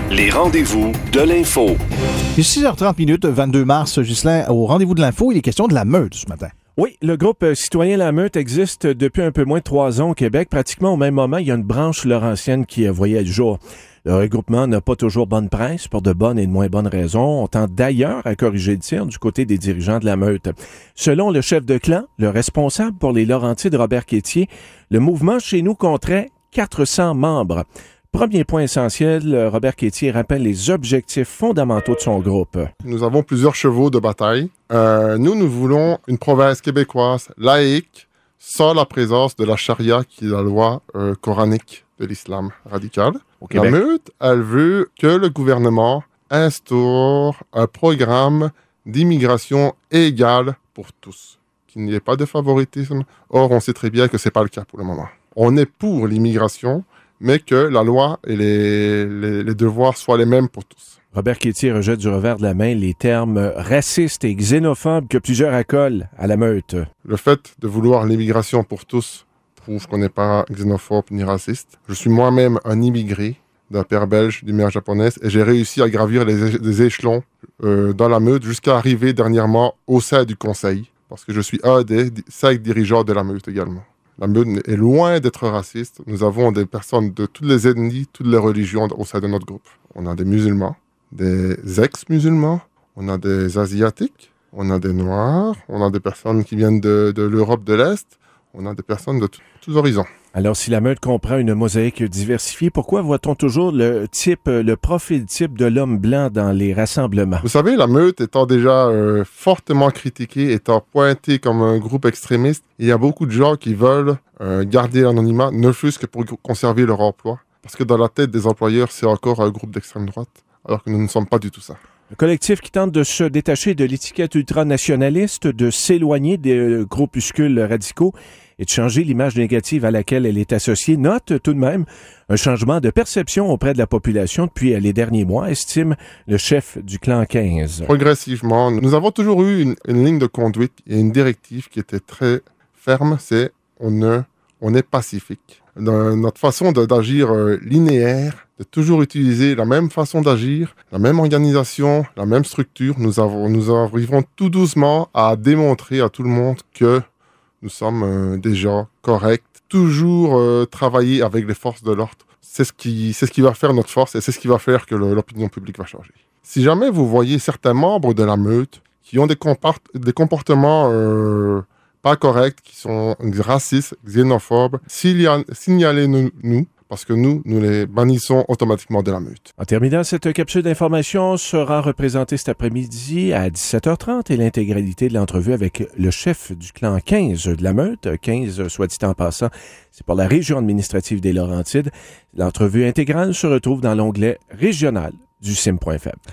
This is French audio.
Les rendez-vous de l'info. Il est 6h30, 22 mars, Ghislain, au rendez-vous de l'info, il est question de la meute ce matin. Oui, le groupe citoyen La Meute existe depuis un peu moins de 3 ans au Québec. Pratiquement au même moment, il y a une branche laurentienne qui voyait le jour. Le regroupement n'a pas toujours bonne presse pour de bonnes et de moins bonnes raisons. On tente d'ailleurs à corriger le tir du côté des dirigeants de La Meute. Selon le chef de clan, le responsable pour les Laurentides, Robert Quétier, le mouvement chez nous compterait 400 membres. Premier point essentiel, Robert Quétier rappelle les objectifs fondamentaux de son groupe. Nous avons plusieurs chevaux de bataille. Nous voulons une province québécoise laïque, sans la présence de la charia, qui est la loi coranique de l'islam radical. La Meute, elle veut que le gouvernement instaure un programme d'immigration égale pour tous, qu'il n'y ait pas de favoritisme. Or, on sait très bien que ce n'est pas le cas pour le moment. On est pour l'immigration, mais que la loi et les devoirs soient les mêmes pour tous. Robert Quétier rejette du revers de la main les termes racistes et xénophobes que plusieurs accolent à La Meute. Le fait de vouloir l'immigration pour tous prouve qu'on n'est pas xénophobe ni raciste. Je suis moi-même un immigré d'un père belge, d'une mère japonaise, et j'ai réussi à gravir les échelons dans La Meute jusqu'à arriver dernièrement au sein du conseil, parce que je suis un des 5 dirigeants de La Meute également. La Meute est loin d'être raciste. Nous avons des personnes de toutes les ethnies, toutes les religions au sein de notre groupe. On a des musulmans, des ex-musulmans, on a des asiatiques, on a des noirs, on a des personnes qui viennent de l'Europe de l'Est, on a des personnes de tous horizons. Alors, si La Meute comprend une mosaïque diversifiée, pourquoi voit-on toujours le profil type de l'homme blanc dans les rassemblements? Vous savez, La Meute étant déjà fortement critiquée, étant pointée comme un groupe extrémiste, il y a beaucoup de gens qui veulent garder l'anonymat, ne fût-ce que pour conserver leur emploi. Parce que dans la tête des employeurs, c'est encore un groupe d'extrême droite, alors que nous ne sommes pas du tout ça. Le collectif qui tente de se détacher de l'étiquette ultranationaliste, de s'éloigner des groupuscules radicaux et de changer l'image négative à laquelle elle est associée, note tout de même un changement de perception auprès de la population depuis les derniers mois, estime le chef du clan 15. Progressivement, nous avons toujours eu une ligne de conduite et une directive qui était très ferme, c'est on est pacifique. Dans notre façon d'agir linéaire, de toujours utiliser la même façon d'agir, la même organisation, la même structure, nous arriverons tout doucement à démontrer à tout le monde que nous sommes des gens corrects, toujours travailler avec les forces de l'ordre. C'est ce qui va faire notre force et c'est ce qui va faire que l'opinion publique va changer. Si jamais vous voyez certains membres de La Meute qui ont des comportements pas corrects, qui sont racistes, xénophobes, signalez-nous, parce que nous les bannissons automatiquement de La Meute. En terminant, cette capsule d'information sera représentée cet après-midi à 17h30 et l'intégralité de l'entrevue avec le chef du clan 15 de La Meute. 15, soit dit en passant, c'est pour la région administrative des Laurentides. L'entrevue intégrale se retrouve dans l'onglet régional du CIM.fm.